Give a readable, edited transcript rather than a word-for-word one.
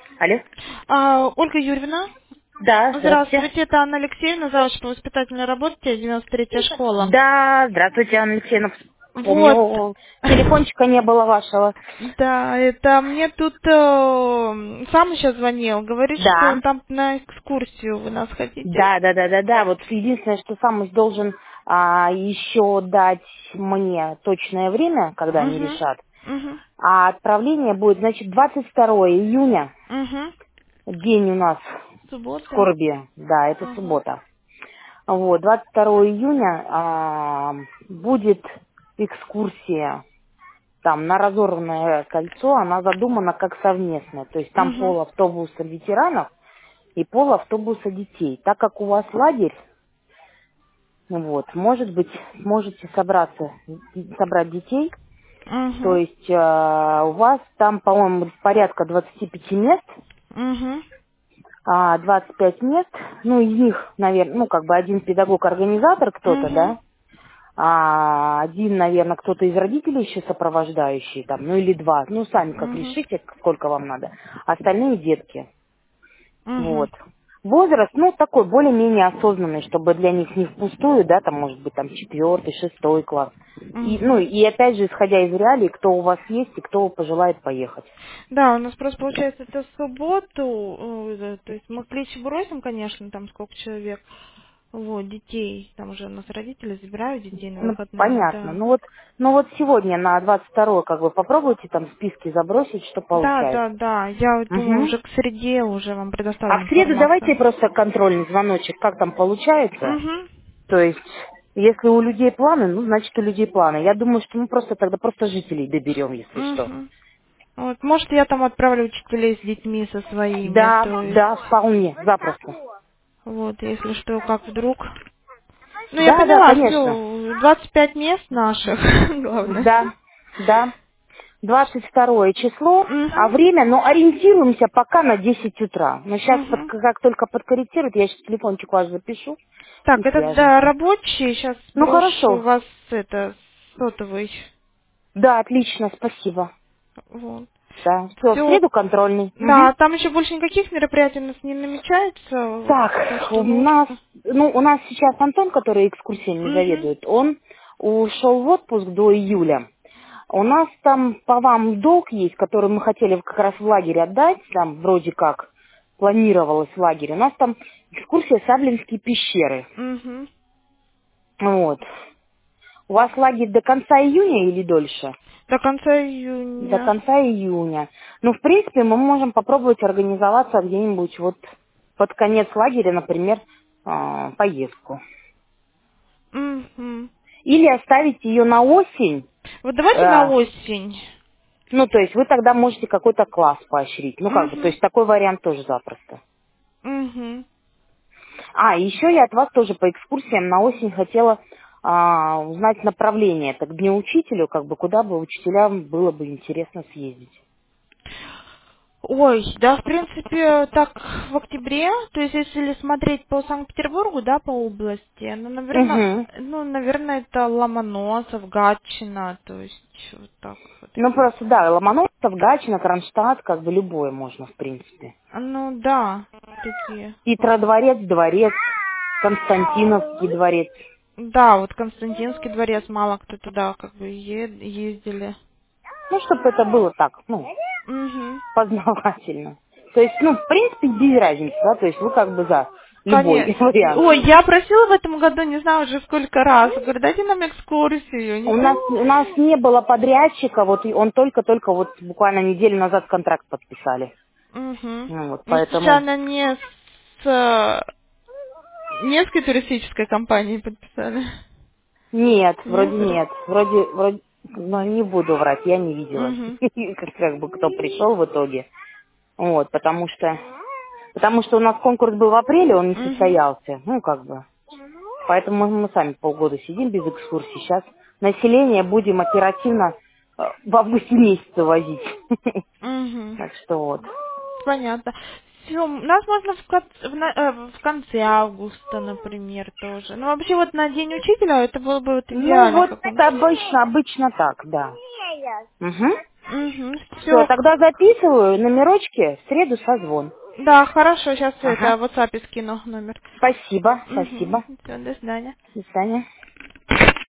Алло? Ольга Юрьевна, Да, здравствуйте. здравствуйте, это Анна Алексеевна, завуч по воспитательной работе, 93-я школа. Да, здравствуйте, Анна Алексеевна. Вот, Помню, телефончика не было вашего. да, это мне тут сам еще звонил, говорит, что Да, там на экскурсию вы нас хотите. да. Вот единственное, что сам должен еще дать мне точное время, когда они Угу, решат. угу, А отправление будет, значит, 22 июня. угу. День у нас Суббота. скорби. Да, это Ага. суббота. Вот, 22 июня будет экскурсия. Там на разорванное кольцо она задумана как совместная. То есть там Угу, пол автобуса ветеранов и пол автобуса детей. Так как у вас лагерь, вот, может быть, сможете собрать детей. То угу, есть у вас там, по-моему, порядка 25 мест, угу, 25 мест. Ну, из них, наверное, ну, как бы один педагог-организатор кто-то, угу, да, один, наверное, кто-то из родителей еще сопровождающий, там, ну или два. Ну, сами как угу, решите, сколько вам надо. Остальные детки. угу, Вот. Возраст, ну, такой более-менее осознанный, чтобы для них не впустую, да, там, может быть, там, 4-й, 6-й класс. И, ну, угу. и опять же, исходя из реалий, кто у вас есть и кто пожелает поехать. Да, у нас просто получается это в субботу, то есть мы клич бросим, конечно, там сколько человек, вот, детей, там уже у нас родители забирают детей на Ну, выходные, понятно. да. Ну вот сегодня на 22 как бы попробуйте там списки забросить, что Да, да, получается. да, я вот думаю, Угу. уже к среде уже вам А предоставлю в среду давайте информацию. просто контрольный звоночек, как там получается. Угу, То есть, если у людей планы, ну, значит, у людей планы. Я думаю, что мы просто тогда просто жителей доберем, если что. угу. Вот, может, я там отправлю учителей с детьми со своими, Да, то есть, да, вполне, запросто. вот, если что, как вдруг. Ну, я Да, поняла, конечно. все, 25 мест наших, главное. Да. 22 число, а Угу. время, ну, ориентируемся пока на 10 утра. Но сейчас, Угу. как только подкорректируют, я сейчас телефончик ваш запишу и Так, это да, свяжемся. рабочий. Сейчас Ну, брошу хорошо. вас это сотовый. Да, отлично, спасибо. Вот. Да, все, в Все. среду контрольный. Мгм. Да, там еще больше никаких мероприятий у нас не намечается. Вот, то, Так, что нужно. у нас сейчас Антон, который экскурсиями Угу. заведует, он ушел в отпуск до июля. У нас там по вам долг есть, который мы хотели как раз в лагере отдать, там вроде как планировалось в лагере. У нас там экскурсия Саблинские пещеры. Угу. Вот. У вас лагерь до конца июня или дольше? До конца До июня. конца июня. Ну, в принципе, мы можем попробовать организоваться где-нибудь вот под конец лагеря, например, поездку. Угу. Или оставить ее на осень. Вот давайте на э, осень. ну, то есть вы тогда можете какой-то класс поощрить. Ну, как бы, то Угу. есть такой вариант тоже запросто. Угу. Еще я от вас тоже по экскурсиям на осень хотела узнать направление. Так, к Дню учителю, как бы, куда бы учителям было бы интересно съездить. Ой, да, в принципе, так в октябре, то есть если смотреть по Санкт-Петербургу, да, по области, Угу. ну, наверное, это Ломоносов, Гатчина, то есть вот так вот. Ну, просто, да, Ломоносов, Гатчина, Кронштадт, как бы любое можно, в принципе. Ну, да, такие. Петродворец, дворец, Константиновский дворец. Да, вот Константинский дворец, мало кто туда как бы ездили. Ну, чтобы это было так, ну, Угу. познавательно. То есть, ну, в принципе, без разницы, да, то есть вы как бы за любой Конечно. вариант. Ой, я просила в этом году, не знаю уже сколько раз, говорю, дайте нам экскурсию. У нас не было подрядчика, вот и он только-только вот буквально неделю назад контракт подписали. Угу. Ну, вот, Вы поэтому случайно не с туристической компанией подписали? нет, Нет? вроде нет, вроде, ну, не буду врать, я не видела, Угу. как бы кто пришел в итоге. Вот, потому что у нас конкурс был в апреле, он не Угу. состоялся, ну, как бы. Поэтому мы сами полгода сидим без экскурсий. Сейчас население будем оперативно в августе месяце возить. Угу. Так что вот. Понятно. Все, нас можно в конце августа, например, тоже. Ну, вообще, вот на День учителя это было бы вот Ну, идеально, вот как он. обычно так, да. Угу. Все, Все. тогда записываю номерочки, в среду созвон. Да, хорошо, сейчас это Ага. в WhatsApp скину номер. Спасибо, спасибо. Все, до свидания. До свидания.